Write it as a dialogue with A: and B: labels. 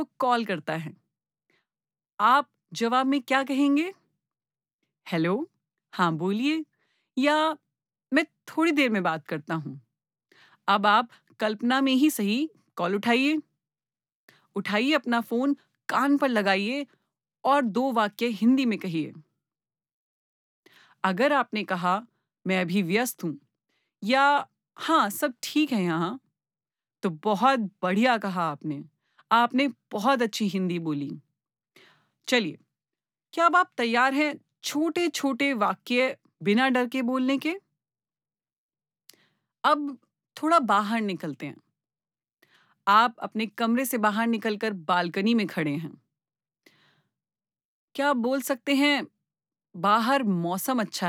A: Call करता है। आप जवाब में क्या कहेंगे? हेलो, हाँ बोलिए, या मैं थोड़ी देर में बात करता हूँ। अब आप कल्पना में ही सही कॉल उठाइए। उठाइए अपना फ़ोन, कान पर लगाइए और 2 वाक्य हिंदी में कहिए। अगर आपने कहा, मैं अभी व्यस्त हूँ या हाँ, सब ठीक है यहाँ, तो बहुत बढ़िया कहा आपने। आपने बहुत अच्छी हिंदी बोली। चलिए, क्या अब आप तैयार हैं छोटे-छोटे वाक्य बिना डर के बोलने के? अब थोड़ा बाहर निकलते हैं। आप अपने कमरे से बाहर निकलकर बालकनी में खड़े हैं। क्या आप बोल सकते हैं, बाहर मौसम अच्छा